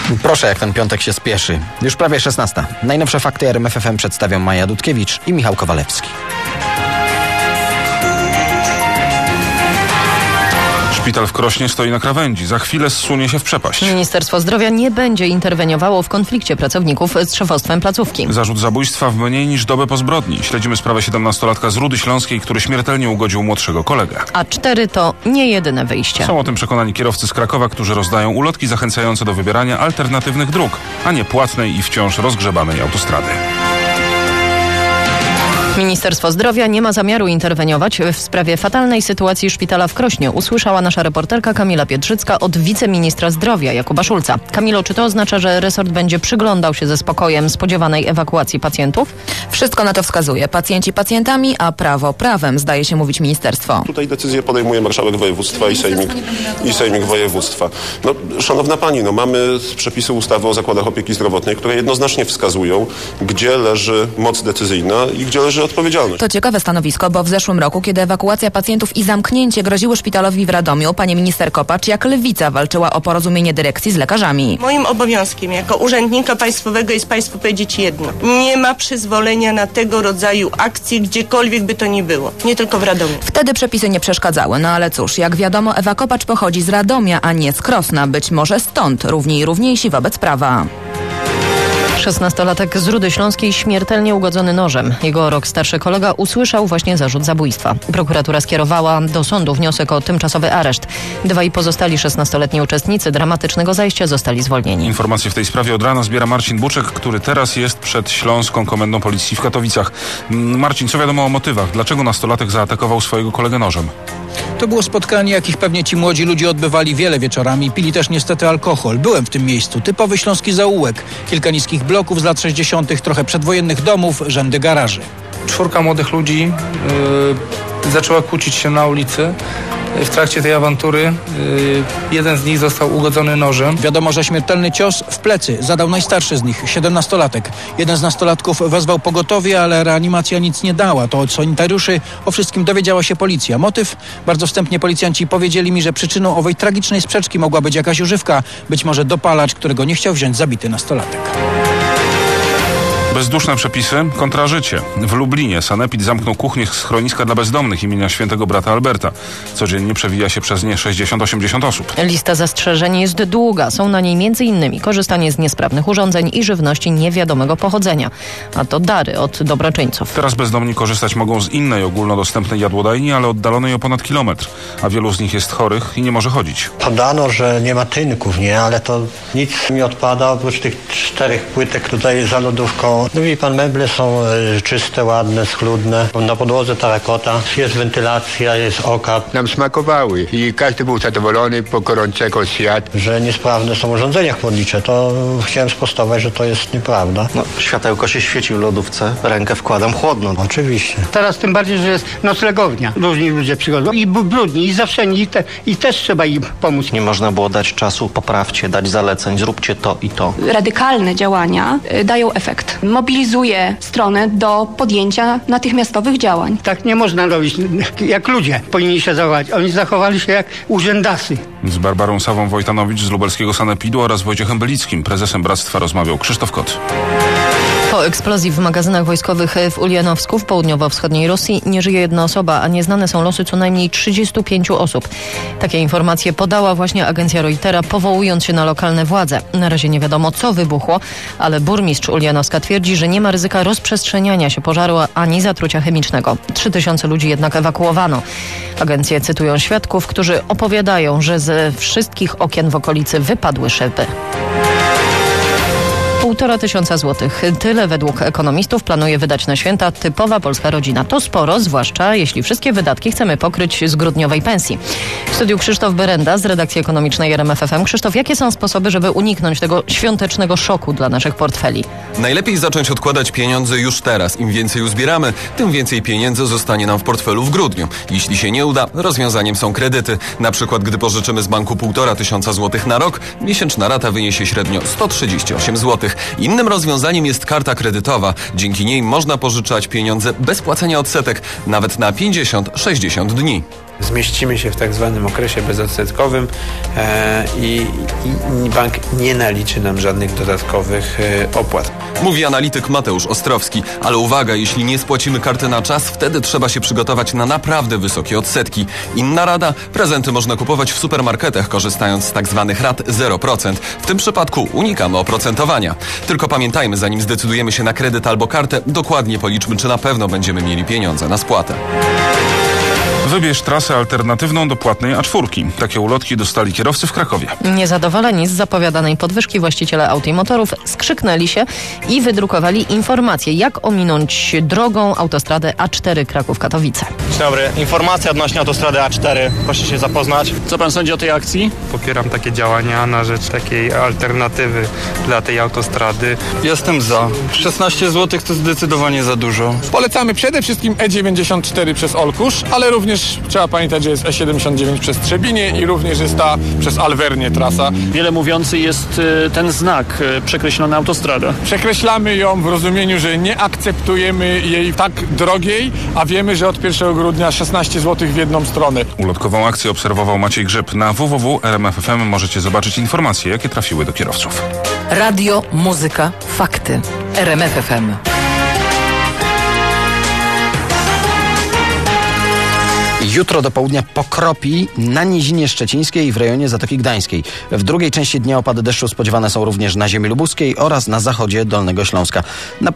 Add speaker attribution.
Speaker 1: Proszę, jak ten piątek się spieszy. Już prawie 16. Najnowsze fakty RMF FM przedstawią Maja Dudkiewicz i Michał Kowalewski.
Speaker 2: Szpital w Krośnie stoi na krawędzi. Za chwilę zsunie się w przepaść.
Speaker 3: Ministerstwo Zdrowia nie będzie interweniowało w konflikcie pracowników z szefostwem placówki.
Speaker 2: Zarzut zabójstwa w mniej niż dobę po zbrodni. Śledzimy sprawę 17-latka z Rudy Śląskiej, który śmiertelnie ugodził młodszego kolegę.
Speaker 3: A 4 to nie jedyne wyjście.
Speaker 2: Są o tym przekonani kierowcy z Krakowa, którzy rozdają ulotki zachęcające do wybierania alternatywnych dróg, a nie płatnej i wciąż rozgrzebanej autostrady.
Speaker 3: Ministerstwo Zdrowia nie ma zamiaru interweniować w sprawie fatalnej sytuacji szpitala w Krośnie, usłyszała nasza reporterka Kamila Piedrzycka od wiceministra zdrowia Jakuba Szulca. Kamilo, czy to oznacza, że resort będzie przyglądał się ze spokojem spodziewanej ewakuacji pacjentów?
Speaker 4: Wszystko na to wskazuje. Pacjenci pacjentami, a prawo prawem, zdaje się mówić ministerstwo.
Speaker 5: Tutaj decyzję podejmuje marszałek województwa i sejmik województwa. Szanowna pani, mamy przepisy ustawy o zakładach opieki zdrowotnej, które jednoznacznie wskazują, gdzie leży moc decyzyjna i gdzie leży odpowiedzialność.
Speaker 4: To ciekawe stanowisko, bo w zeszłym roku, kiedy ewakuacja pacjentów i zamknięcie groziły szpitalowi w Radomiu, pani minister Kopacz jak lwica walczyła o porozumienie dyrekcji z lekarzami.
Speaker 6: Moim obowiązkiem jako urzędnika państwowego jest państwu powiedzieć jedno. Nie ma przyzwolenia na tego rodzaju akcje, gdziekolwiek by to ni było. Nie tylko w Radomiu.
Speaker 4: Wtedy przepisy nie przeszkadzały, ale cóż, jak wiadomo, Ewa Kopacz pochodzi z Radomia, a nie z Krosna. Być może stąd równiejsi wobec prawa.
Speaker 3: 16-latek z Rudy Śląskiej śmiertelnie ugodzony nożem. Jego o rok starszy kolega usłyszał właśnie zarzut zabójstwa. Prokuratura skierowała do sądu wniosek o tymczasowy areszt. 2 pozostali 16-letni uczestnicy dramatycznego zajścia zostali zwolnieni.
Speaker 2: Informacje w tej sprawie od rana zbiera Marcin Buczek, który teraz jest przed Śląską Komendą Policji w Katowicach. Marcin, co wiadomo o motywach? Dlaczego nastolatek zaatakował swojego kolegę nożem?
Speaker 7: To było spotkanie, jakich pewnie ci młodzi ludzie odbywali wiele wieczorami. Pili też niestety alkohol. Byłem w tym miejscu. Typowy śląski zaułek. Kilka niskich bloków z lat 60., trochę przedwojennych domów, rzędy garaży.
Speaker 8: 4 młodych ludzi zaczęła kłócić się na ulicy. W trakcie tej awantury jeden z nich został ugodzony nożem.
Speaker 7: Wiadomo, że śmiertelny cios w plecy zadał najstarszy z nich, 17-latek. Jeden z nastolatków wezwał pogotowie, ale reanimacja nic nie dała. To od sanitariuszy o wszystkim dowiedziała się policja. Motyw? Bardzo wstępnie policjanci powiedzieli mi, że przyczyną owej tragicznej sprzeczki mogła być jakaś używka, być może dopalacz, którego nie chciał wziąć zabity nastolatek.
Speaker 2: Bezduszne przepisy kontra życie. W Lublinie sanepid zamknął kuchnię schroniska dla bezdomnych imienia świętego brata Alberta. Codziennie przewija się przez nie 60-80 osób.
Speaker 3: Lista zastrzeżeń jest długa. Są na niej m.in. korzystanie z niesprawnych urządzeń i żywności niewiadomego pochodzenia. A to dary od dobroczyńców.
Speaker 2: Teraz bezdomni korzystać mogą z innej ogólnodostępnej jadłodajni, ale oddalonej o ponad kilometr. A wielu z nich jest chorych i nie może chodzić.
Speaker 9: Podano, że nie ma tynków, ale to nic mi odpada oprócz tych 4 płytek tutaj za lodówką. No wie pan, meble są czyste, ładne, schludne. Na podłodze tarakota, jest wentylacja, jest okap.
Speaker 10: Nam smakowały i każdy był zadowolony po gorącego świat.
Speaker 9: Że niesprawne są urządzenia chłodnicze, to chciałem sprostować, że to jest nieprawda.
Speaker 11: Światełko się świeci w lodówce, rękę wkładam chłodno.
Speaker 9: Oczywiście.
Speaker 12: Teraz tym bardziej, że jest noclegownia. Różni ludzie przychodzą i brudni, i zawszeni, i też trzeba im pomóc.
Speaker 11: Nie można było dać czasu, poprawcie, dać zaleceń, zróbcie to i to.
Speaker 13: Radykalne działania dają efekt. Mobilizuje stronę do podjęcia natychmiastowych działań.
Speaker 12: Tak nie można robić, jak ludzie powinni się zachować. Oni zachowali się jak urzędasy.
Speaker 2: Z Barbarą Sawą Wojtanowicz z lubelskiego sanepidu oraz Wojciechem Belickim, prezesem Bractwa, rozmawiał Krzysztof Kot.
Speaker 3: Po eksplozji w magazynach wojskowych w Ulianowsku w południowo-wschodniej Rosji nie żyje jedna osoba, a nieznane są losy co najmniej 35 osób. Takie informacje podała właśnie agencja Reutera, powołując się na lokalne władze. Na razie nie wiadomo, co wybuchło, ale burmistrz Ulianowska twierdzi, że nie ma ryzyka rozprzestrzeniania się pożaru ani zatrucia chemicznego. 3000 ludzi jednak ewakuowano. Agencje cytują świadków, którzy opowiadają, że ze wszystkich okien w okolicy wypadły szyby. 1500 złotych. Tyle według ekonomistów planuje wydać na święta typowa polska rodzina. To sporo, zwłaszcza jeśli wszystkie wydatki chcemy pokryć z grudniowej pensji. W studiu Krzysztof Berenda z redakcji ekonomicznej RMF FM. Krzysztof, jakie są sposoby, żeby uniknąć tego świątecznego szoku dla naszych portfeli?
Speaker 14: Najlepiej zacząć odkładać pieniądze już teraz. Im więcej uzbieramy, tym więcej pieniędzy zostanie nam w portfelu w grudniu. Jeśli się nie uda, rozwiązaniem są kredyty. Na przykład, gdy pożyczymy z banku 1500 złotych na rok, miesięczna rata wyniesie średnio 138 zł. Innym rozwiązaniem jest karta kredytowa. Dzięki niej można pożyczać pieniądze bez płacenia odsetek, nawet na 50-60 dni.
Speaker 15: Zmieścimy się w tak zwanym okresie bezodsetkowym i bank nie naliczy nam żadnych dodatkowych opłat.
Speaker 14: Mówi analityk Mateusz Ostrowski. Ale uwaga, jeśli nie spłacimy karty na czas, wtedy trzeba się przygotować na naprawdę wysokie odsetki. Inna rada: prezenty można kupować w supermarketach, korzystając z tak zwanych rat 0%. W tym przypadku unikamy oprocentowania. Tylko pamiętajmy, zanim zdecydujemy się na kredyt albo kartę, dokładnie policzmy, czy na pewno będziemy mieli pieniądze na spłatę.
Speaker 2: Wybierz trasę alternatywną do płatnej A4. Takie ulotki dostali kierowcy w Krakowie.
Speaker 3: Niezadowoleni z zapowiadanej podwyżki właściciele aut i motorów skrzyknęli się i wydrukowali informacje, jak ominąć drogą autostradę A4 Kraków-Katowice.
Speaker 16: Dzień dobry. Informacja odnośnie autostrady A4. Proszę się zapoznać. Co pan sądzi o tej akcji?
Speaker 8: Popieram takie działania na rzecz takiej alternatywy dla tej autostrady.
Speaker 17: Jestem za. 16 zł to zdecydowanie za dużo. Polecamy przede wszystkim E94 przez Olkusz, ale również trzeba pamiętać, że jest E79 przez Trzebinie i również jest ta przez Alwernię trasa.
Speaker 16: Wiele mówiący jest ten znak, przekreślona autostrada.
Speaker 17: Przekreślamy ją w rozumieniu, że nie akceptujemy jej tak drogiej, a wiemy, że od 1 grudnia 16 zł w jedną stronę.
Speaker 2: Ulotkową akcję obserwował Maciej Grzyb. Na www.rmf.fm możecie zobaczyć informacje, jakie trafiły do kierowców.
Speaker 18: Radio, muzyka, fakty. RMF FM.
Speaker 1: Jutro do południa pokropi na Nizinie Szczecińskiej i w rejonie Zatoki Gdańskiej. W drugiej części dnia opady deszczu spodziewane są również na ziemi lubuskiej oraz na zachodzie Dolnego Śląska.